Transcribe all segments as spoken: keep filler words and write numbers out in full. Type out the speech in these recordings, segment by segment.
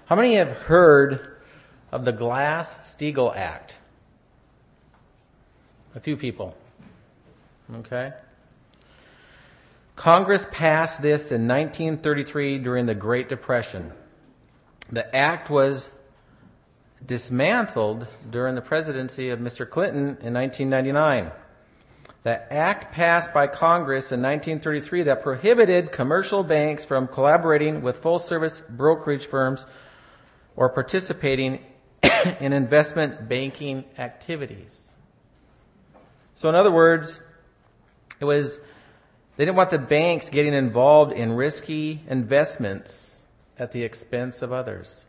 How many have heard of the Glass-Steagall Act? A few people. Okay. Congress passed this in nineteen thirty-three during the Great Depression. The act was dismantled during the presidency of Mister Clinton in nineteen ninety-nine. The act passed by Congress in nineteen thirty-three that prohibited commercial banks from collaborating with full-service brokerage firms or participating in investment banking activities. So in other words, it was, they didn't want the banks getting involved in risky investments at the expense of others.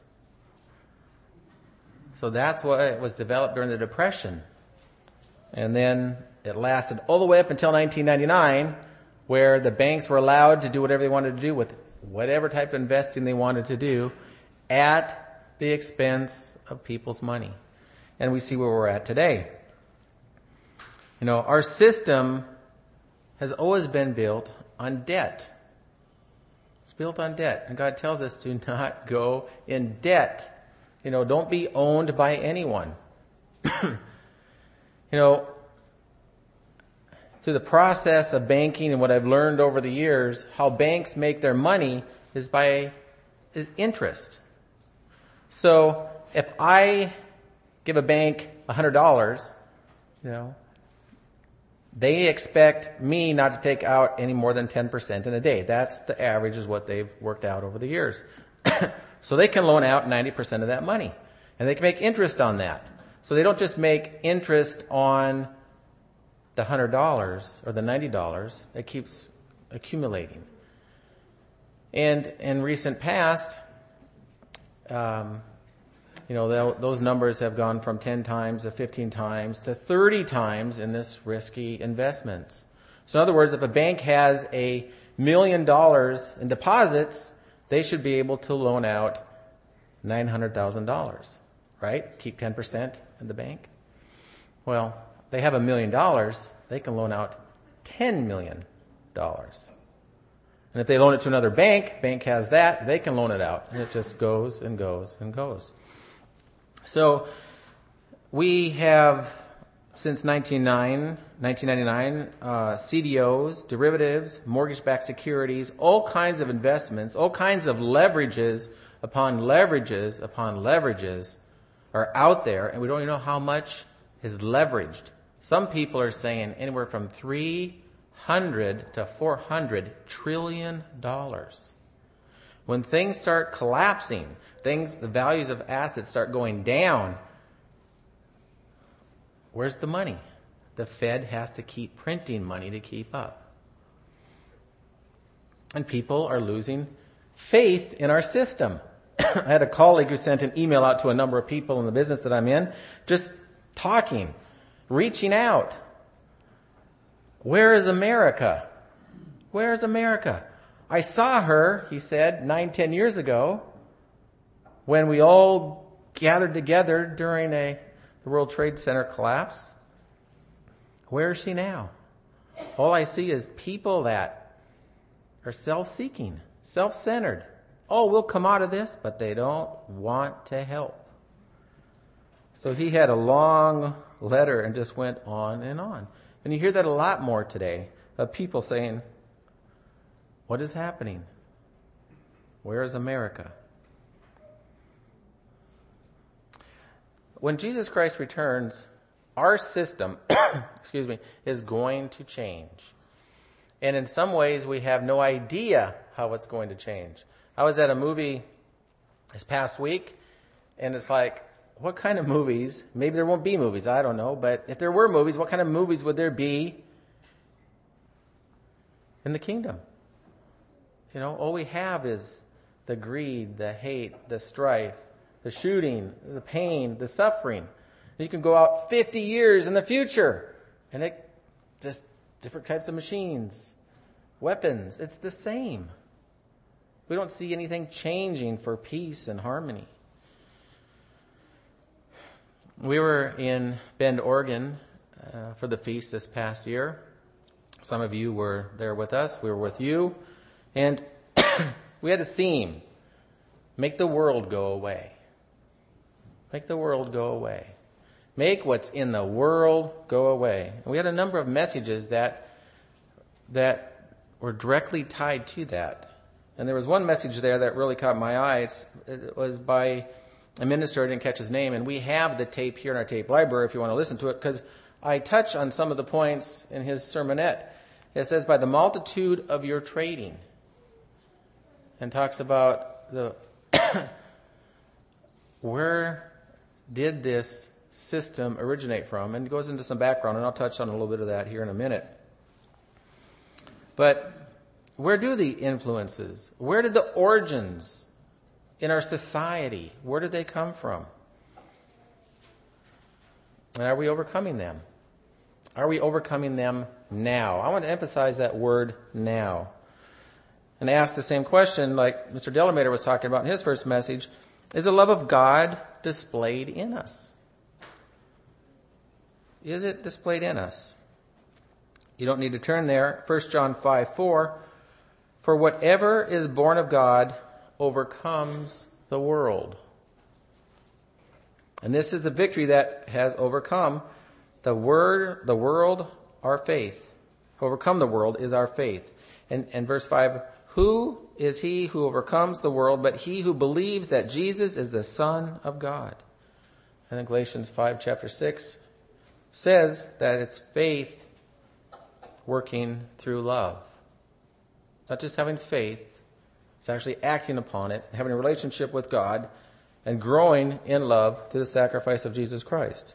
So that's what was developed during the Depression. And then it lasted all the way up until nineteen ninety-nine, where the banks were allowed to do whatever they wanted to do with whatever type of investing they wanted to do at the expense of people's money. And we see where we're at today. You know, our system has always been built on debt. It's built on debt. And God tells us to not go in debt. You know, don't be owned by anyone. You know, through the process of banking and what I've learned over the years, how banks make their money is by is interest. So if I give a bank one hundred dollars, you know, they expect me not to take out any more than ten percent in a day. That's the average, is what they've worked out over the years. So they can loan out ninety percent of that money. And they can make interest on that. So they don't just make interest on the one hundred dollars or the ninety dollars. It keeps accumulating. And in recent past, um, you know, those numbers have gone from ten times to fifteen times to thirty times in this risky investments. So in other words, if a bank has a million dollars in deposits, they should be able to loan out nine hundred thousand dollars, right? Keep ten percent in the bank. Well, they have a million dollars, they can loan out ten million dollars. And if they loan it to another bank, bank has that, they can loan it out. And it just goes and goes and goes. So we have, since nineteen ninety-nine, uh, C D Os, derivatives, mortgage-backed securities, all kinds of investments, all kinds of leverages upon leverages upon leverages are out there, and we don't even know how much is leveraged. Some people are saying anywhere from three hundred to four hundred trillion dollars. When things start collapsing, things, the values of assets start going down, where's the money? The Fed has to keep printing money to keep up. And people are losing faith in our system. I had a colleague who sent an email out to a number of people in the business that I'm in, just talking, reaching out. Where is America? Where is America? I saw her, he said, nine, ten years ago, when we all gathered together during a the World Trade Center collapse. Where is she now? All I see is people that are self-seeking, self-centered. Oh, we'll come out of this, but they don't want to help. So he had a long letter and just went on and on. And you hear that a lot more today, of people saying, what is happening? Where is America? When Jesus Christ returns, our system, excuse me, is going to change. And in some ways, we have no idea how it's going to change. I was at a movie this past week, and it's like, what kind of movies, maybe there won't be movies, I don't know, but if there were movies, what kind of movies would there be in the kingdom? You know, all we have is the greed, the hate, the strife, the shooting, the pain, the suffering. You can go out fifty years in the future, and it just different types of machines, weapons. It's the same. We don't see anything changing for peace and harmony. We were in Bend, Oregon uh, for the feast this past year. Some of you were there with us. We were with you. And we had a theme. Make the world go away. Make the world go away. Make what's in the world go away. And we had a number of messages that that were directly tied to that. And there was one message there that really caught my eye. It's, it was by a minister. I didn't catch his name. And we have the tape here in our tape library if you want to listen to it, because I touch on some of the points in his sermonette. It says, by the multitude of your trading. And talks about the where did this system originate from? And it goes into some background, and I'll touch on a little bit of that here in a minute. But where do the influences, where did the origins in our society, where did they come from? And are we overcoming them? Are we overcoming them now? I want to emphasize that word now. And ask the same question like Mister Delamater was talking about in his first message. Is the love of God displayed in us? Is it displayed in us? You don't need to turn there. First John five four. For whatever is born of God overcomes the world. And this is the victory that has overcome the word, the world, our faith. Overcome the world is our faith. And, and verse five, who is he who overcomes the world but he who believes that Jesus is the Son of God? And in Galatians five, chapter six, says that it's faith working through love. Not just having faith, it's actually acting upon it, having a relationship with God, and growing in love through the sacrifice of Jesus Christ.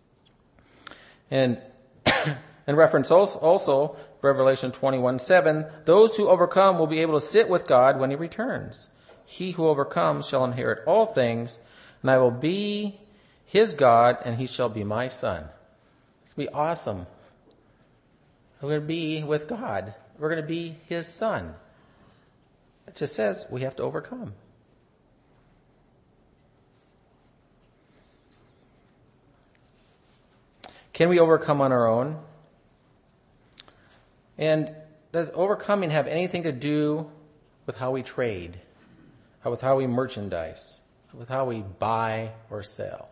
And in reference also, also Revelation twenty-one seven, those who overcome will be able to sit with God when he returns. He who overcomes shall inherit all things, and I will be his God, and he shall be my son. It's going to be awesome. We're going to be with God. We're going to be his son. It just says we have to overcome. Can we overcome on our own? And does overcoming have anything to do with how we trade, with how we merchandise, with how we buy or sell?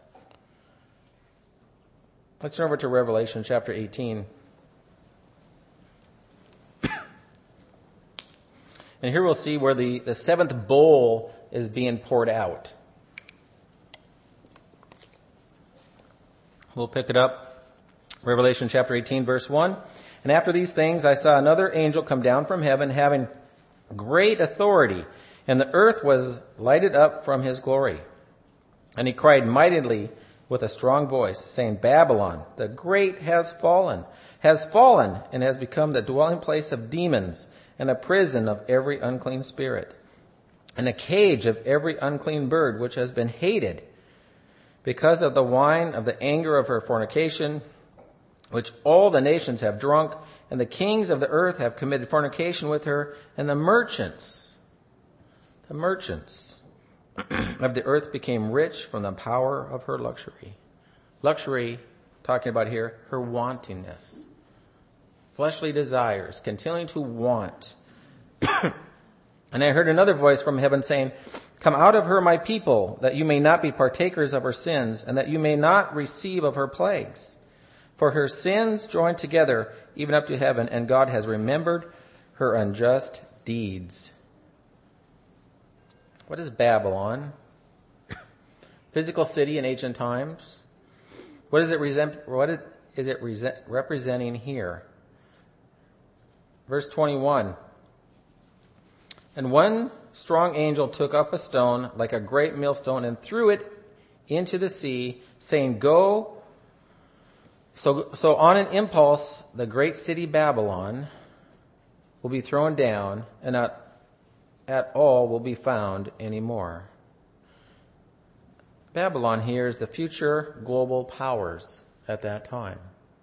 Let's turn over to Revelation chapter eighteen. And here we'll see where the, the seventh bowl is being poured out. We'll pick it up. Revelation chapter eighteen, verse one. And after these things, I saw another angel come down from heaven, having great authority, and the earth was lighted up from his glory. And he cried mightily with a strong voice, saying, Babylon, the great has fallen, has fallen, and has become the dwelling place of demons, and a prison of every unclean spirit, and a cage of every unclean bird, which has been hated, because of the wine of the anger of her fornication, which all the nations have drunk, and the kings of the earth have committed fornication with her, and the merchants, the merchants of the earth became rich from the power of her luxury. Luxury, talking about here, her wantingness. Fleshly desires, continuing to want. And I heard another voice from heaven saying, Come out of her, my people, that you may not be partakers of her sins, and that you may not receive of her plagues. For her sins joined together even up to heaven, and God has remembered her unjust deeds. What is Babylon? Physical city in ancient times. What is it, resent, what is it resent, representing here? Verse twenty-one. And one strong angel took up a stone like a great millstone and threw it into the sea, saying, Go. So, so on an impulse, the great city Babylon will be thrown down, and not at all will be found anymore. Babylon here is the future global powers at that time.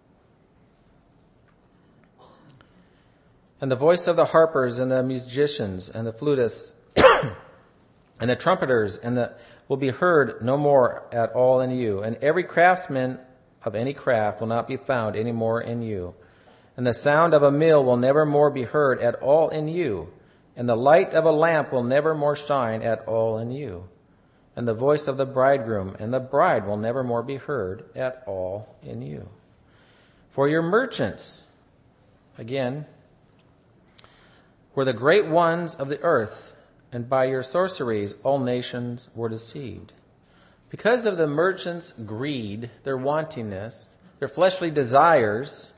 And the voice of the harpers and the musicians and the flutists and the trumpeters and the will be heard no more at all in you. And every craftsman of any craft will not be found any more in you. And the sound of a mill will never more be heard at all in you. And the light of a lamp will never more shine at all in you. And the voice of the bridegroom and the bride will never more be heard at all in you. For your merchants, again, were the great ones of the earth, and by your sorceries all nations were deceived. Because of the merchants' greed, their wantingness, their fleshly desires,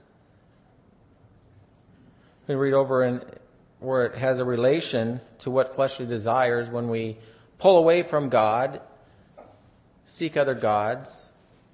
we read over in where it has a relation to what fleshly desires when we pull away from God, seek other gods,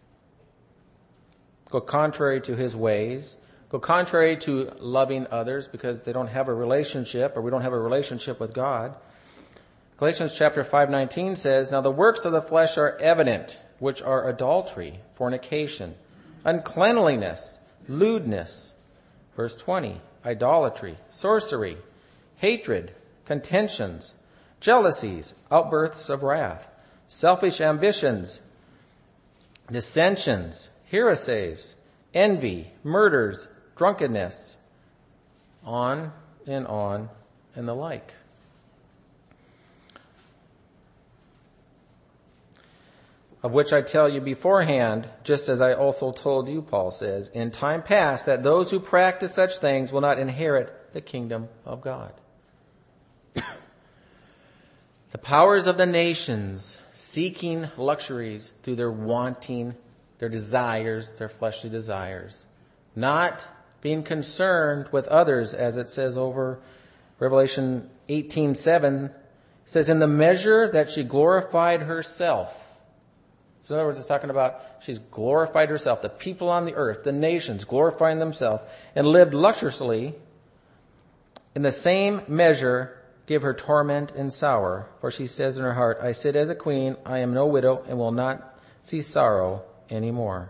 go contrary to his ways, go contrary to loving others because they don't have a relationship or we don't have a relationship with God. Galatians chapter five nineteen says, Now the works of the flesh are evident, which are adultery, fornication, uncleanliness, lewdness. Verse twenty, idolatry, sorcery, hatred, contentions, jealousies, outbursts of wrath, selfish ambitions, dissensions, heresies, envy, murders, drunkenness, on and on and the like. Of which I tell you beforehand, just as I also told you, Paul says, in time past, that those who practice such things will not inherit the kingdom of God. The powers of the nations seeking luxuries through their wanting, their desires, their fleshly desires. Not being concerned with others, as it says over Revelation eighteen seven. It says, in the measure that she glorified herself. So in other words, it's talking about she's glorified herself. The people on the earth, the nations, glorifying themselves and lived luxuriously. In the same measure, give her torment and sorrow. For she says in her heart, I sit as a queen, I am no widow, and will not see sorrow anymore.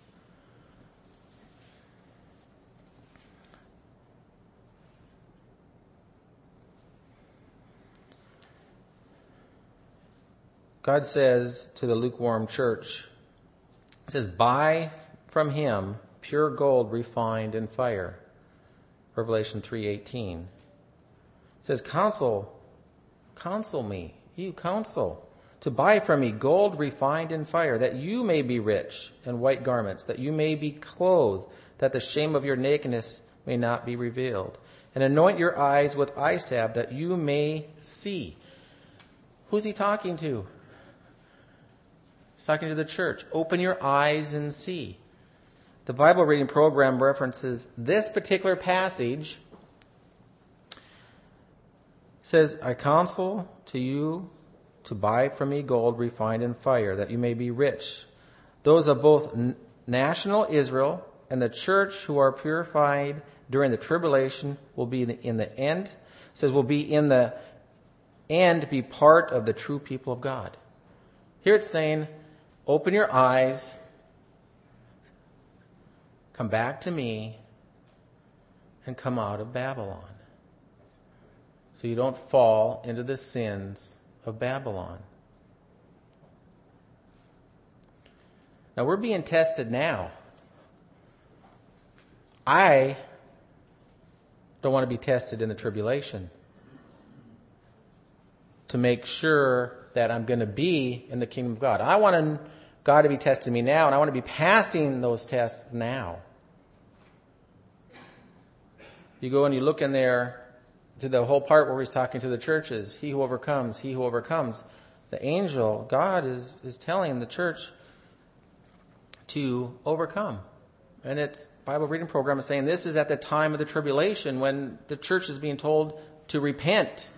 God says to the lukewarm church, it says, buy from him pure gold refined in fire. Revelation three eighteen. It says, counsel, counsel me, you counsel, to buy from me gold refined in fire, that you may be rich, and white garments, that you may be clothed, that the shame of your nakedness may not be revealed. And anoint your eyes with eye salve, that you may see. Who's he talking to? He's talking to the church. Open your eyes and see. The Bible reading program references this particular passage. It says, I counsel to you to buy from me gold refined in fire, that you may be rich. Those of both n- national Israel and the church who are purified during the tribulation will be in the, in the end. It says, will be in the end be part of the true people of God. Here it's saying, open your eyes, come back to me, and come out of Babylon. So you don't fall into the sins of Babylon. Now we're being tested now. I don't want to be tested in the tribulation to make sure that I'm going to be in the kingdom of God. I want God to be testing me now, and I want to be passing those tests now. You go and you look in there to the whole part where he's talking to the churches. He who overcomes, he who overcomes. The angel, God, is, is telling the church to overcome. And it's Bible reading program is saying this is at the time of the tribulation when the church is being told to repent.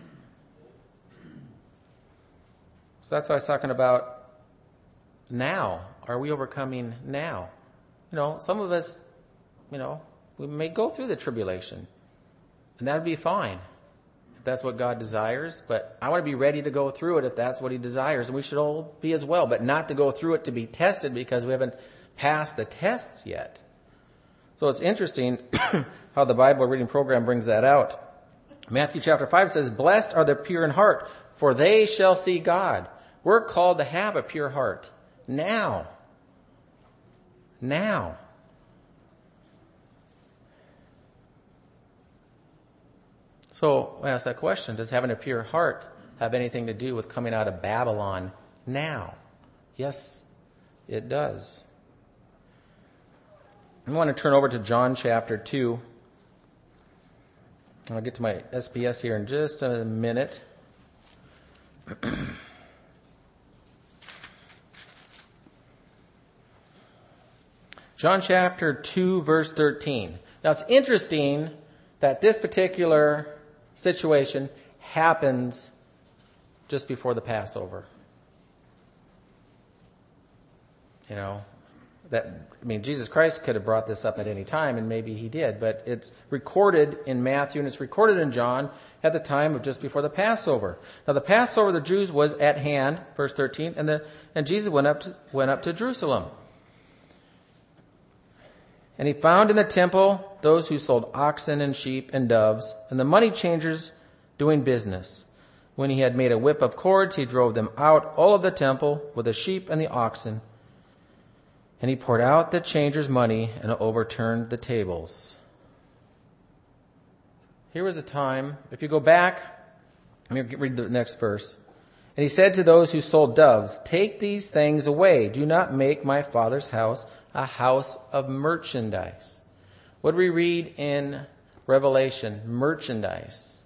So that's what I was talking about now. Are we overcoming now? You know, some of us, you know, we may go through the tribulation. And that would be fine if that's what God desires. But I want to be ready to go through it if that's what he desires. And we should all be as well. But not to go through it to be tested because we haven't passed the tests yet. So it's interesting how the Bible reading program brings that out. Matthew chapter five says, blessed are the pure in heart, for they shall see God. We're called to have a pure heart. Now. Now. So I ask that question, does having a pure heart have anything to do with coming out of Babylon now? Yes, it does. I want to turn over to John chapter two. I'll get to my S P S here in just a minute. John chapter two, verse thirteen. Now it's interesting that this particular situation happens just before the Passover. You know, that, I mean, Jesus Christ could have brought this up at any time, and maybe he did, but it's recorded in Matthew and it's recorded in John at the time of just before the Passover. Now the Passover of the Jews was at hand, verse thirteen, and the and Jesus went up to, went up to Jerusalem. And he found in the temple those who sold oxen and sheep and doves, and the money changers doing business. When he had made a whip of cords, he drove them out, all of the temple, with the sheep and the oxen. And he poured out the changers' money and overturned the tables. Here was a time, if you go back, let me read the next verse. And he said to those who sold doves, take these things away. Do not make my Father's house a house of merchandise. What do we read in Revelation? Merchandise.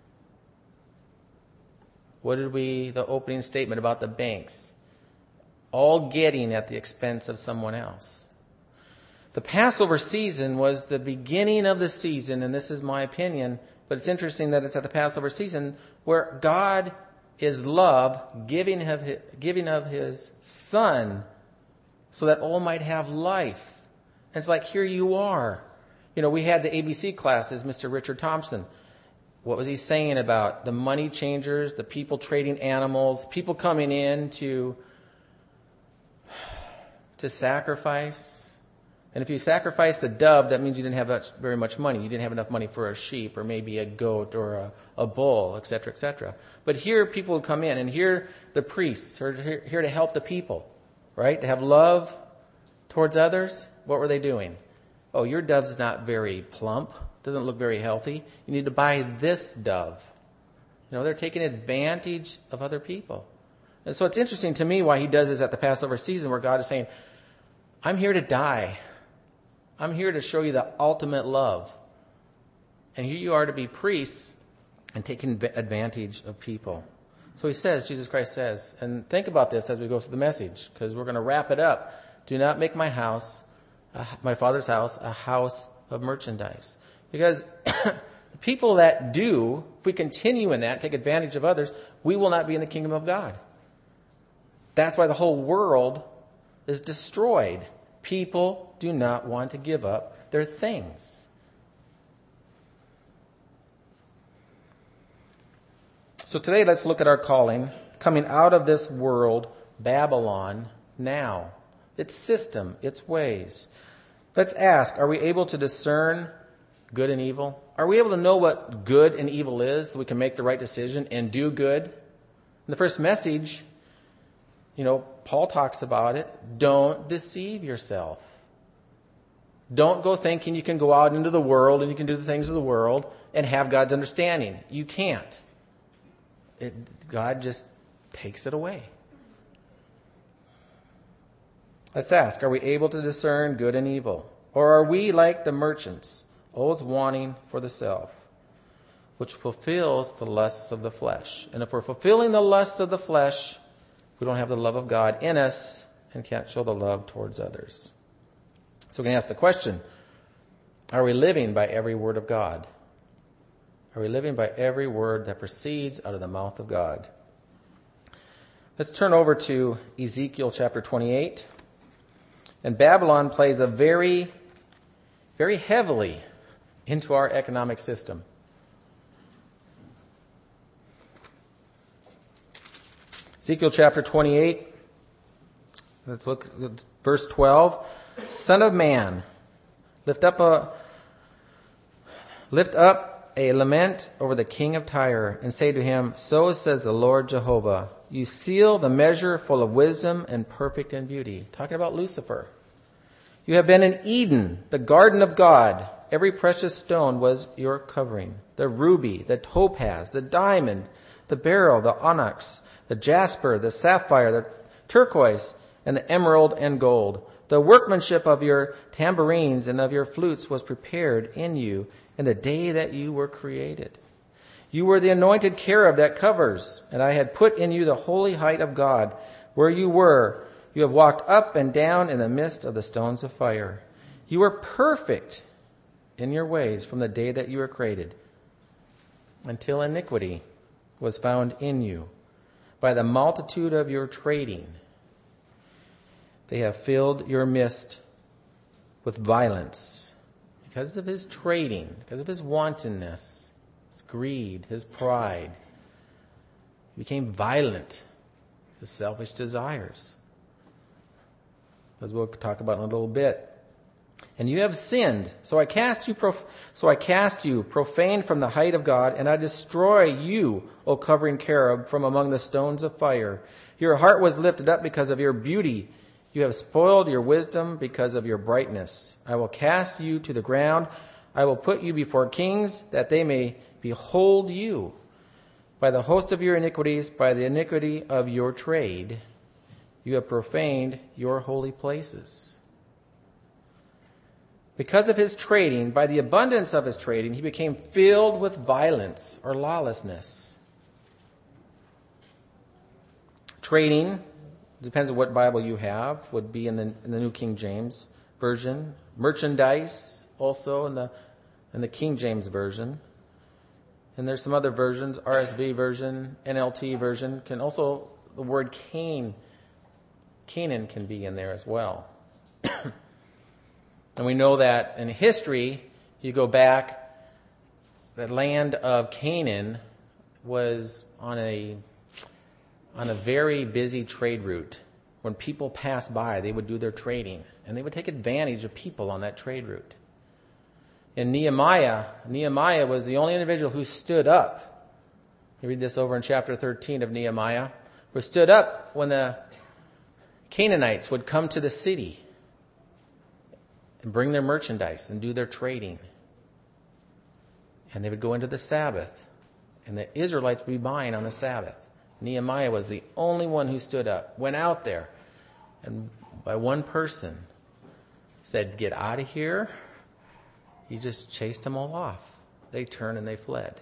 What did we, the opening statement about the banks? All getting at the expense of someone else. The Passover season was the beginning of the season, and this is my opinion, but it's interesting that it's at the Passover season where God is love, giving of his, giving of his Son so that all might have life. And it's like, here you are. You know, we had the A B C classes, Mister Richard Thompson. What was he saying about the money changers, the people trading animals, people coming in to to sacrifice? And if you sacrifice a dove, that means you didn't have much, very much money. You didn't have enough money for a sheep or maybe a goat or a, a bull, et cetera, et cetera. But here people would come in, and here the priests are here, here to help the people, right? To have love towards others. What were they doing? Oh, your dove's not very plump. Doesn't look very healthy. You need to buy this dove. You know, they're taking advantage of other people. And so it's interesting to me why he does this at the Passover season, where God is saying, I'm here to die. I'm here to show you the ultimate love. And here you are to be priests and taking advantage of people. So he says, Jesus Christ says, and think about this as we go through the message, because we're going to wrap it up. Do not make my house, uh, my Father's house, a house of merchandise. Because the people that do, if we continue in that, take advantage of others, we will not be in the kingdom of God. That's why the whole world is destroyed. People do not want to give up their things. So today let's look at our calling, coming out of this world, Babylon, now. Its system, its ways. Let's ask, are we able to discern good and evil? Are we able to know what good and evil is so we can make the right decision and do good? In the first message, you know, Paul talks about it. Don't deceive yourself. Don't go thinking you can go out into the world and you can do the things of the world and have God's understanding. You can't. It, God just takes it away. Let's ask, are we able to discern good and evil? Or are we like the merchants, always wanting for the self, which fulfills the lusts of the flesh? And if we're fulfilling the lusts of the flesh, we don't have the love of God in us and can't show the love towards others. So we can ask the question, are we living by every word of God? Are we living by every word that proceeds out of the mouth of God? Let's turn over to Ezekiel chapter twenty-eight. And Babylon plays a very, very heavily into our economic system. Ezekiel chapter twenty-eight, let's look at verse twelve. Son of man, lift up a lift up a lament over the king of Tyre, and say to him, so says the Lord Jehovah, you seal the measure full of wisdom and perfect in beauty. Talking about Lucifer. You have been in Eden, the garden of God. Every precious stone was your covering. The ruby, the topaz, the diamond, the beryl, the onyx, the jasper, the sapphire, the turquoise, and the emerald and gold. The workmanship of your tambourines and of your flutes was prepared in you in the day that you were created. You were the anointed cherub that covers, and I had put in you the holy height of God. Where you were, you have walked up and down in the midst of the stones of fire. You were perfect in your ways from the day that you were created, until iniquity was found in you. By the multitude of your trading, they have filled your midst with violence. Because of his trading, because of his wantonness, his greed, his pride, he became violent, his selfish desires, as we'll talk about in a little bit. And you have sinned, so I cast you prof- so I cast you profane from the height of God, and I destroy you, O covering cherub, from among the stones of fire. Your heart was lifted up because of your beauty. You have spoiled your wisdom because of your brightness. I will cast you to the ground. I will put you before kings, that they may behold you. By the host of your iniquities, by the iniquity of your trade, you have profaned your holy places. Because of his trading, by the abundance of his trading, he became filled with violence or lawlessness. Trading, depends on what Bible you have, would be in the, in the New King James Version. Merchandise, also in the in the King James Version. And there's some other versions, R S V version, N L T version. Can also, the word Cain, Canaan can be in there as well. And we know that in history, you go back, the land of Canaan was on a on a very busy trade route. When people passed by, they would do their trading, and they would take advantage of people on that trade route. In Nehemiah, Nehemiah was the only individual who stood up. You read this over in chapter thirteen of Nehemiah, who stood up when the Canaanites would come to the city and bring their merchandise and do their trading. And they would go into the Sabbath, and the Israelites would be buying on the Sabbath. Nehemiah was the only one who stood up, went out there, and by one person said, "Get out of here." He just chased them all off. They turned and they fled.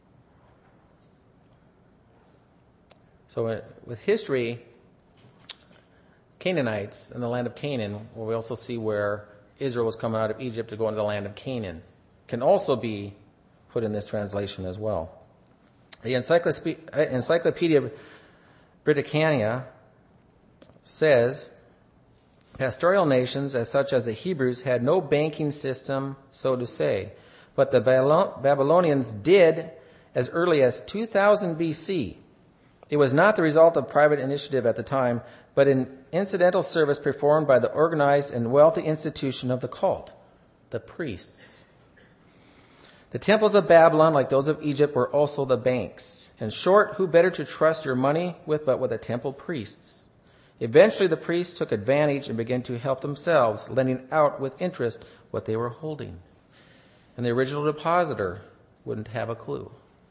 So with history, Canaanites in the land of Canaan, where we also see where Israel was coming out of Egypt to go into the land of Canaan, can also be put in this translation as well. The Encyclopedia Britannica says, pastoral nations, as such as the Hebrews, had no banking system, so to say. But the Babylonians did as early as two thousand B C. It was not the result of private initiative at the time, but an incidental service performed by the organized and wealthy institution of the cult, the priests. The temples of Babylon, like those of Egypt, were also the banks. In short, who better to trust your money with but with the temple priests? Eventually, the priests took advantage and began to help themselves, lending out with interest what they were holding. And the original depositor wouldn't have a clue.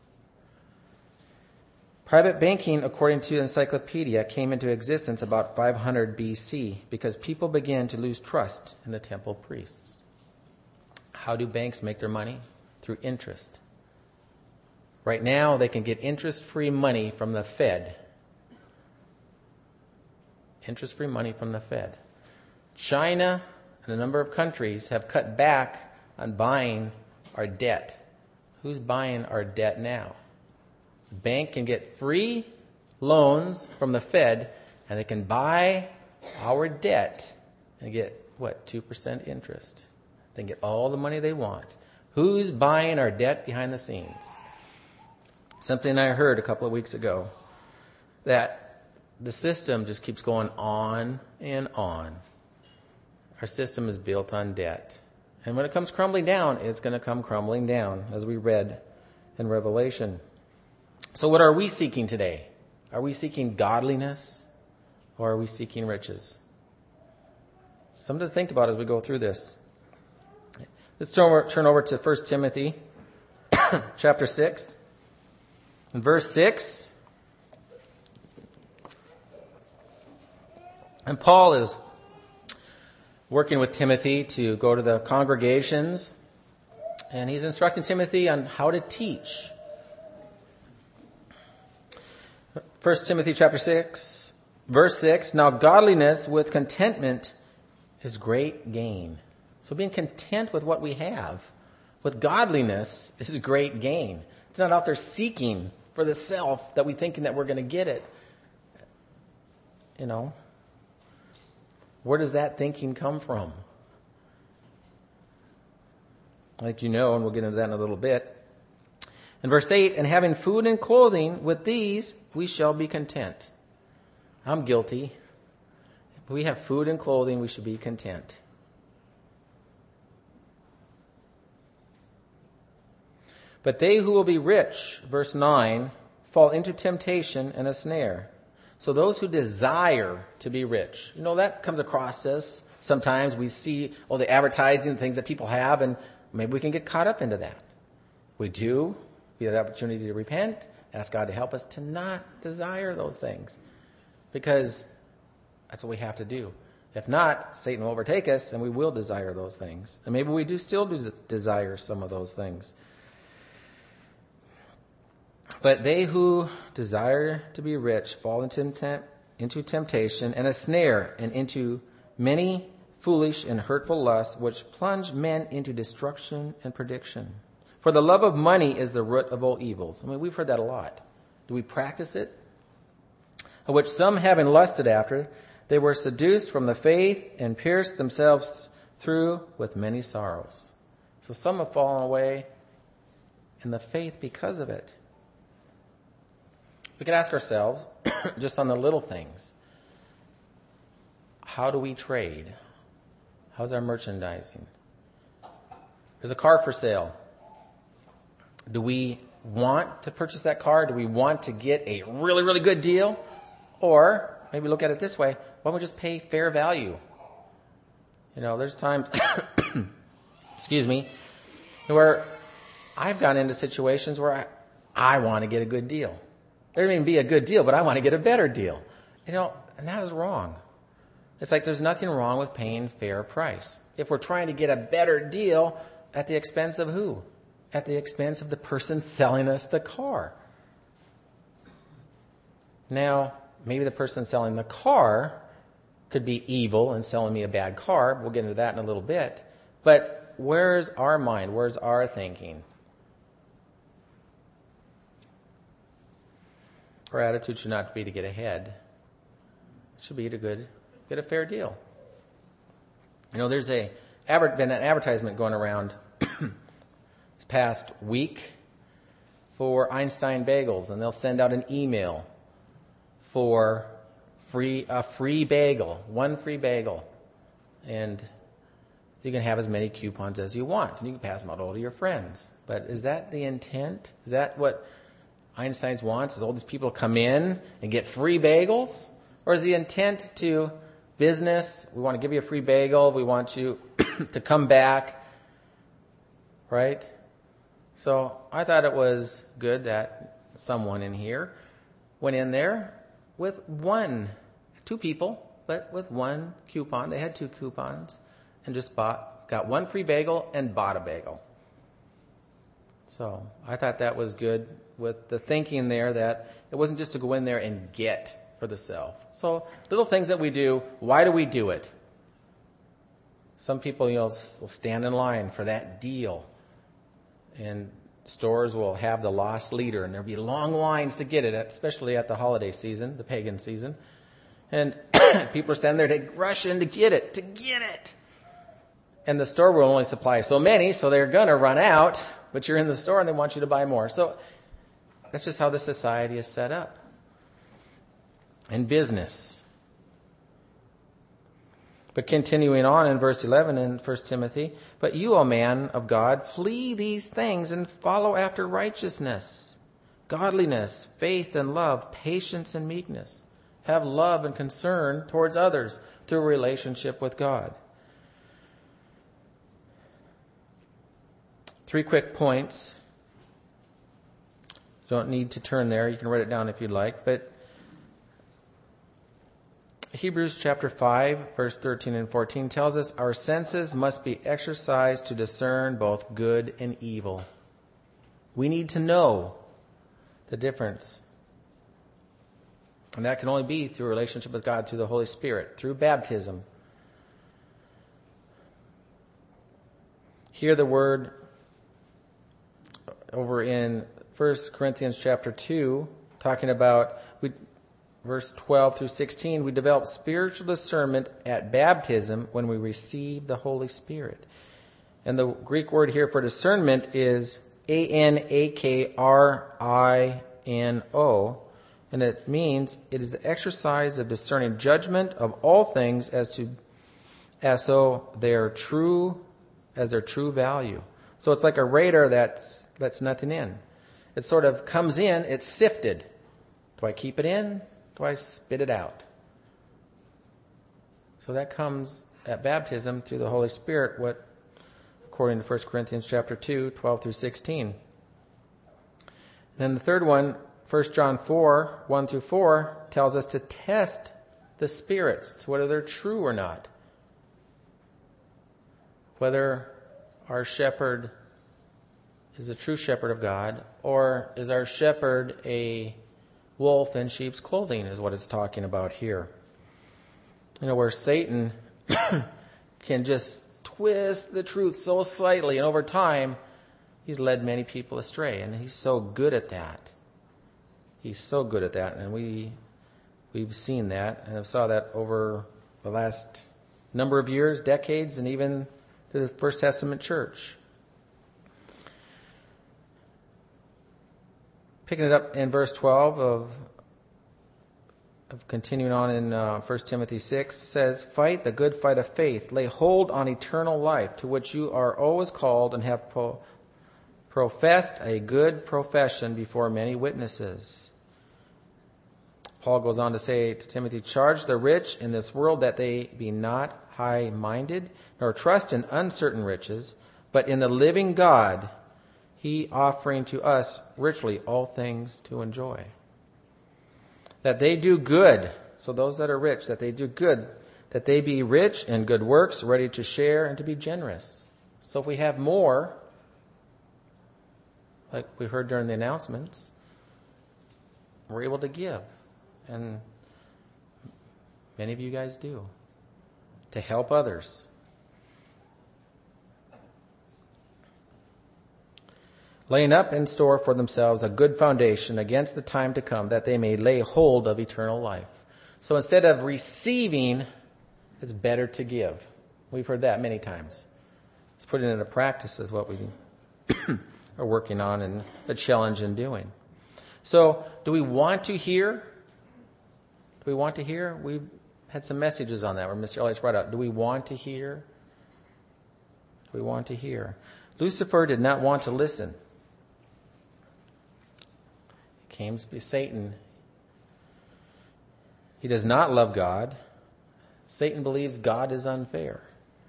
Private banking, according to the encyclopedia, came into existence about five hundred B C because people began to lose trust in the temple priests. How do banks make their money? Through interest. Right now, they can get interest-free money from the Fed. Interest-free money from the Fed. China and a number of countries have cut back on buying our debt. Who's buying our debt now? The bank can get free loans from the Fed, and they can buy our debt and get, what, two percent interest. They can get all the money they want. Who's buying our debt behind the scenes? Something I heard a couple of weeks ago, that the system just keeps going on and on. Our system is built on debt. And when it comes crumbling down, it's going to come crumbling down, as we read in Revelation. So what are we seeking today? Are we seeking godliness, or are we seeking riches? something to think about as we go through this. Let's turn over, turn over to First Timothy chapter six. In verse six, and Paul is working with Timothy to go to the congregations, and he's instructing Timothy on how to teach. First Timothy chapter six, verse six, now godliness with contentment is great gain. So being content with what we have, with godliness, is great gain. It's not out there seeking for the self that we thinking that we're going to get it. You know, where does that thinking come from? Like you know, and we'll get into that in a little bit. In verse eight, and having food and clothing, with these we shall be content. I'm guilty. If we have food and clothing, we should be content. But they who will be rich, verse nine, fall into temptation and a snare. So those who desire to be rich, you know, that comes across us. Sometimes we see all the advertising, things that people have, and maybe we can get caught up into that. We do. We have the opportunity to repent, ask God to help us to not desire those things, because that's what we have to do. If not, Satan will overtake us, and we will desire those things. And maybe we do still do desire some of those things. But they who desire to be rich fall into, temp- into temptation and a snare, and into many foolish and hurtful lusts, which plunge men into destruction and perdition. For the love of money is the root of all evils. I mean, we've heard that a lot. Do we practice it? Of which some, having lusted after, they were seduced from the faith and pierced themselves through with many sorrows. So some have fallen away in the faith because of it. We could ask ourselves, just on the little things, how do we trade? How's our merchandising? There's a car for sale. Do we want to purchase that car? Do we want to get a really, really good deal? Or maybe look at it this way, why don't we just pay fair value? You know, there's times, excuse me, where I've gone into situations where I, I want to get a good deal. There may even be a good deal, but I want to get a better deal. You know, and that is wrong. It's like there's nothing wrong with paying fair price. If we're trying to get a better deal at the expense of who? At the expense of the person selling us the car. Now, maybe the person selling the car could be evil and selling me a bad car. We'll get into that in a little bit. But where's our mind? Where's our thinking? Our attitude should not be to get ahead. It should be to good, get a fair deal. You know, there's a been an advertisement going around this past week for Einstein Bagels, and they'll send out an email for free a free bagel, one free bagel, and you can have as many coupons as you want, and you can pass them out all to your friends. But is that the intent? Is that what Einstein's wants? Is all these people come in and get free bagels? Or is the intent to business, we want to give you a free bagel, we want you to come back, right? So I thought it was good that someone in here went in there with one, two people, but with one coupon. They had two coupons and just bought, got one free bagel and bought a bagel. So I thought that was good, with the thinking there that it wasn't just to go in there and get for the self. So little things that we do, why do we do it? Some people, you know, will stand in line for that deal. And stores will have the lost leader, and there'll be long lines to get it, especially at the holiday season, the pagan season. And people are standing there to rush in to get it, to get it. And the store will only supply so many, so they're going to run out, but you're in the store and they want you to buy more. So that's just how the society is set up. In business. But continuing on in verse eleven in First Timothy, but you, O man of God, flee these things and follow after righteousness, godliness, faith and love, patience and meekness. Have love and concern towards others through a relationship with God. Three quick points. You don't need to turn there. You can write it down if you'd like. But Hebrews chapter five, verse thirteen and fourteen tells us our senses must be exercised to discern both good and evil. We need to know the difference. And that can only be through a relationship with God, through the Holy Spirit, through baptism. Hear the word over in First Corinthians chapter two, talking about we, verse twelve through sixteen, we develop spiritual discernment at baptism when we receive the Holy Spirit. And the Greek word here for discernment is A N A K R I N O. And it means it is the exercise of discerning judgment of all things as to as so they are true as their true value. So it's like a radar that's lets nothing in. It sort of comes in, it's sifted. Do I keep it in? Do I spit it out? So that comes at baptism through the Holy Spirit, what according to First Corinthians chapter two, twelve through sixteen. And then the third one, First John four, one through four, tells us to test the spirits, whether they're true or not. Whether our shepherd is a true shepherd of God, or is our shepherd a wolf in sheep's clothing, is what it's talking about here. You know, where Satan can just twist the truth so slightly, and over time, he's led many people astray, and he's so good at that. He's so good at that, and we, we've seen that, and have saw that over the last number of years, decades, and even through the First Testament church. Picking it up in verse twelve of, of continuing on in uh, First Timothy six, says, fight the good fight of faith, lay hold on eternal life, to which you are always called and have pro- professed a good profession before many witnesses. Paul goes on to say to Timothy, charge the rich in this world that they be not high-minded, nor trust in uncertain riches, but in the living God, he offering to us richly all things to enjoy. That they do good, so those that are rich, that they do good, that they be rich in good works, ready to share and to be generous. So if we have more, like we heard during the announcements, we're able to give. And many of you guys do. To help others. Laying up in store for themselves a good foundation against the time to come, that they may lay hold of eternal life. So instead of receiving, it's better to give. We've heard that many times. Let's put it into practice is what we are working on and a challenge in doing. So do we want to hear? Do we want to hear? We've had some messages on that where Mister Elliott's brought out. Do we want to hear? Do we want to hear? Lucifer did not want to listen. He came to be Satan. He does not love God. Satan believes God is unfair.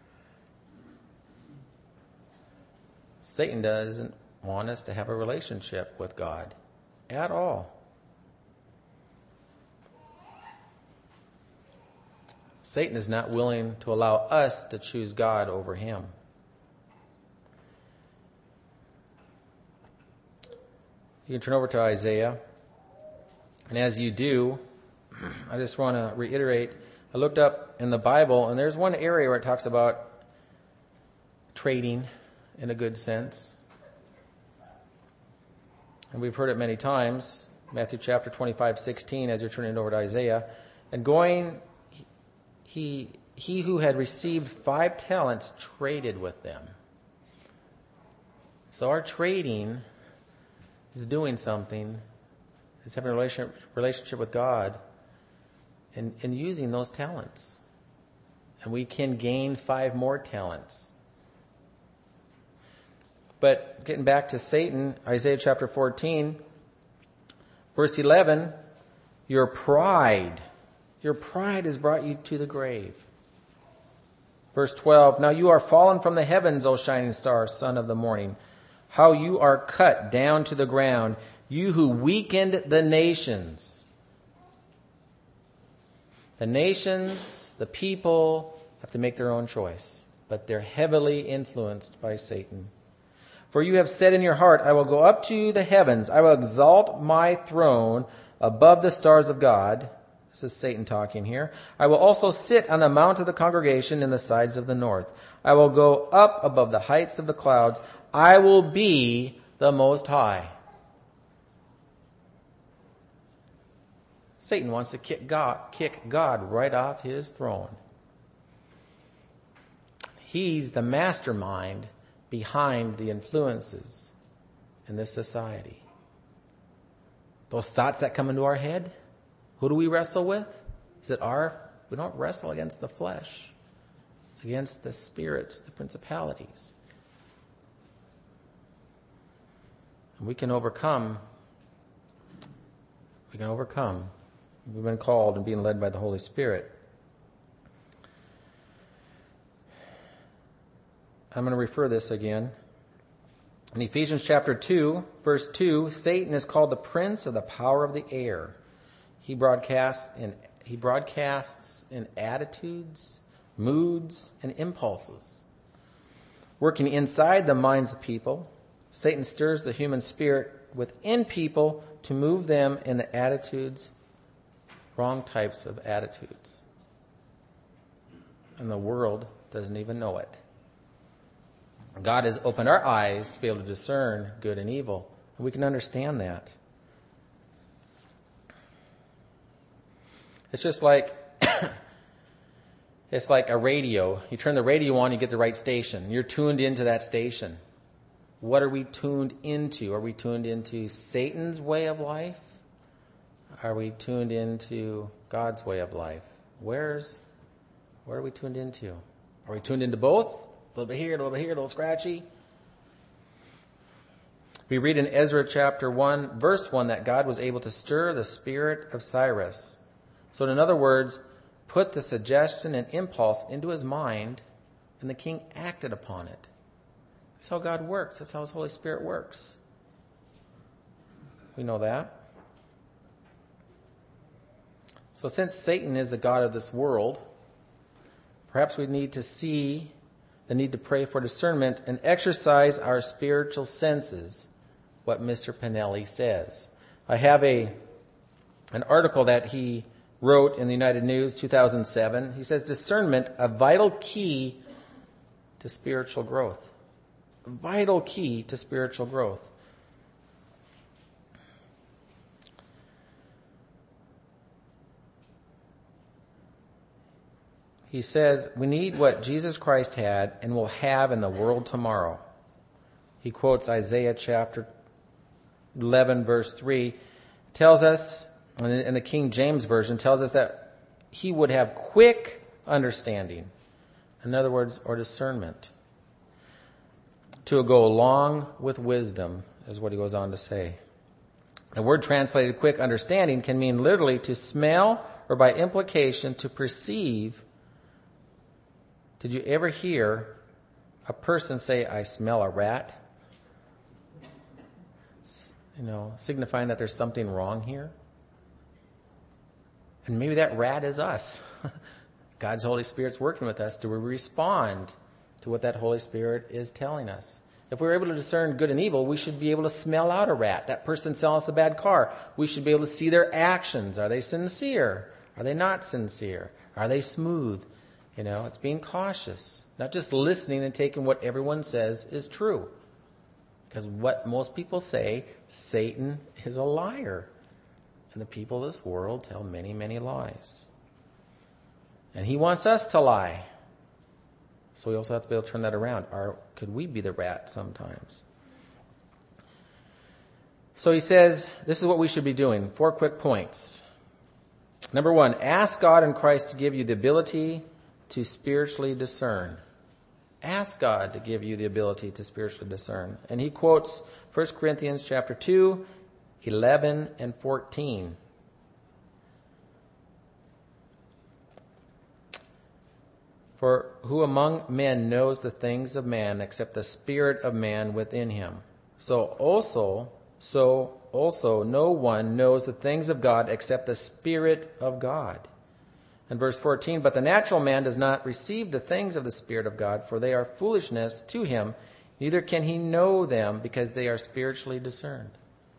Satan doesn't want us to have a relationship with God at all. Satan is not willing to allow us to choose God over him. You can turn over to Isaiah. And as you do, I just want to reiterate, I looked up in the Bible, and there's one area where it talks about trading in a good sense. And we've heard it many times, Matthew chapter twenty-five, sixteen, as you're turning over to Isaiah. And going, he, he who had received five talents traded with them. So our trading is doing something, is having a relationship, relationship with God and, and using those talents. And we can gain five more talents. But getting back to Satan, Isaiah chapter fourteen, verse eleven, your pride, your pride has brought you to the grave. Verse twelve, now you are fallen from the heavens, O shining star, son of the morning. how you are cut down to the ground, you who weakened the nations. The nations, the people, have to make their own choice, but they're heavily influenced by Satan. For you have said in your heart, I will go up to the heavens. I will exalt my throne above the stars of God. This is Satan talking here. I will also sit on the mount of the congregation in the sides of the north. I will go up above the heights of the clouds. I will be the Most High. Satan wants to kick God, kick God right off his throne. He's the mastermind behind the influences in this society. Those thoughts that come into our head, who do we wrestle with? Is it our, we don't wrestle against the flesh. It's against the spirits, the principalities. And we can overcome, we can overcome. We've been called and being led by the Holy Spirit. I'm going to refer this again. In Ephesians chapter two, verse two, Satan is called the prince of the power of the air. He broadcasts in, he broadcasts in attitudes, moods, and impulses. Working inside the minds of people, Satan stirs the human spirit within people to move them in the attitudes, wrong types of attitudes. And the world doesn't even know it. God has opened our eyes to be able to discern good and evil. And we can understand that. It's just like, it's like a radio. You turn the radio on, you get the right station. You're tuned into that station. What are we tuned into? Are we tuned into Satan's way of life? Are we tuned into God's way of life? Where's, where are we tuned into? Are we tuned into both? A little bit here, a little bit here, a little scratchy. We read in Ezra chapter one, verse one, that God was able to stir the spirit of Cyrus. So in other words, put the suggestion and impulse into his mind, and the king acted upon it. That's how God works. That's how his Holy Spirit works. We know that. So since Satan is the god of this world, perhaps we need to see the need to pray for discernment and exercise our spiritual senses, what Mister Pinelli says. I have a an article that he wrote in the United News, two thousand seven. He says, discernment, a vital key to spiritual growth. A vital key to spiritual growth. He says, we need what Jesus Christ had and will have in the world tomorrow. He quotes Isaiah chapter eleven, verse three, tells us, in the King James Version, tells us that he would have quick understanding. In other words, or discernment. To go along with wisdom, is what he goes on to say. The word translated quick understanding can mean literally to smell, or by implication to perceive. Did you ever hear a person say, I smell a rat? You know, signifying that there's something wrong here. And maybe that rat is us. God's Holy Spirit's working with us. Do we respond to what that Holy Spirit is telling us? If we're able to discern good and evil, we should be able to smell out a rat. That person selling us a bad car, we should be able to see their actions. Are they sincere? Are they not sincere? Are they smooth? You know, it's being cautious, not just listening and taking what everyone says is true. Because what most people say, Satan is a liar. And the people of this world tell many, many lies. And he wants us to lie. So we also have to be able to turn that around. Or could we be the rat sometimes? So he says, this is what we should be doing. Four quick points. Number one, ask God and Christ to give you the ability to spiritually discern. Ask God to give you the ability to spiritually discern. And he quotes First Corinthians chapter two, eleven and fourteen. For who among men knows the things of man except the spirit of man within him? So also, so also no one knows the things of God except the Spirit of God. And verse fourteen, but the natural man does not receive the things of the Spirit of God, for they are foolishness to him, neither can he know them because they are spiritually discerned.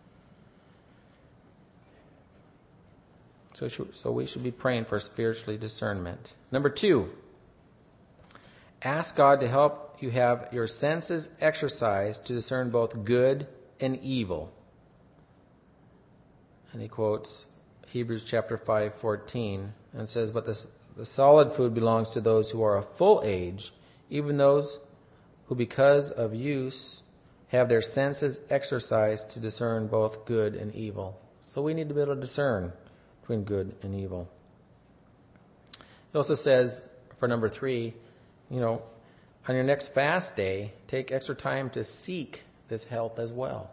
So, so we should be praying for spiritually discernment. Number two, ask God to help you have your senses exercised to discern both good and evil. And he quotes Hebrews chapter five, fourteen, and says, but the, the solid food belongs to those who are of full age, even those who because of use have their senses exercised to discern both good and evil. So we need to be able to discern between good and evil. He also says, for number three, you know, on your next fast day, take extra time to seek this help as well.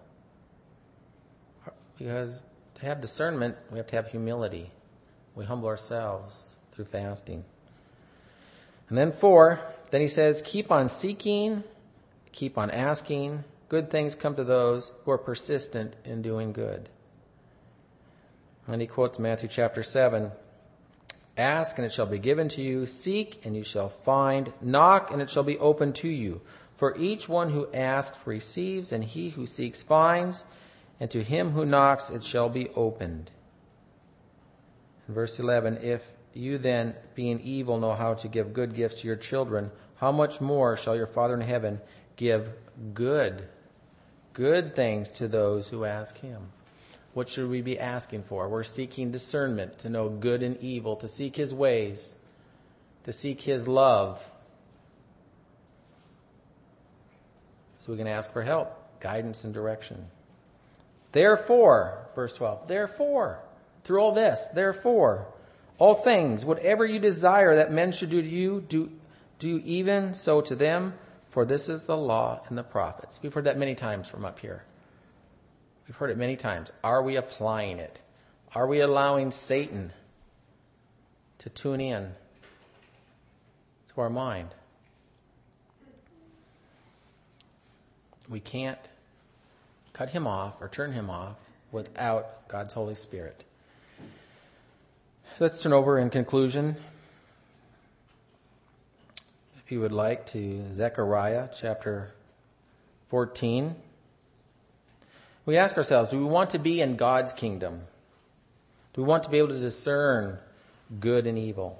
Because to have discernment, we have to have humility. We humble ourselves through fasting. And then four, then he says, keep on seeking, keep on asking. Good things come to those who are persistent in doing good. And he quotes Matthew chapter seven, ask and it shall be given to you, seek and you shall find, knock and it shall be opened to you. For each one who asks receives, and he who seeks finds, and to him who knocks it shall be opened. In verse eleven, if you then, being evil, know how to give good gifts to your children, how much more shall your Father in heaven give good, good things to those who ask him? What should we be asking for? We're seeking discernment to know good and evil, to seek his ways, to seek his love. So we can ask for help, guidance, and direction. Therefore, verse twelve, therefore, through all this, therefore, all things, whatever you desire that men should do to you, do, do even so to them, for this is the law and the prophets. We've heard that many times from up here. We've heard it many times. Are we applying it? Are we allowing Satan to tune in to our mind? We can't cut him off or turn him off without God's Holy Spirit. So let's turn over in conclusion, if you would like, to Zechariah chapter fourteen. We ask ourselves, do we want to be in God's kingdom? Do we want to be able to discern good and evil?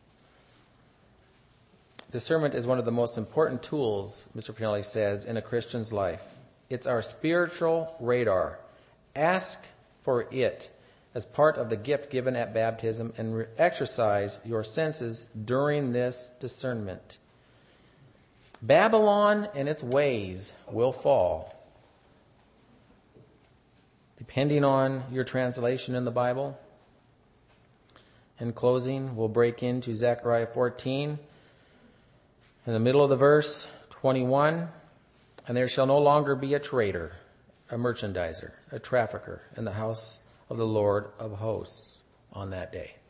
Discernment is one of the most important tools, Mister Pinelli says, in a Christian's life. It's our spiritual radar. Ask for it as part of the gift given at baptism and re- exercise your senses during this discernment. Babylon and its ways will fall. Depending on your translation in the Bible. In closing, we'll break into Zechariah fourteen. In the middle of the verse, twenty-one, and there shall no longer be a trader, a merchandiser, a trafficker in the house of the Lord of hosts on that day.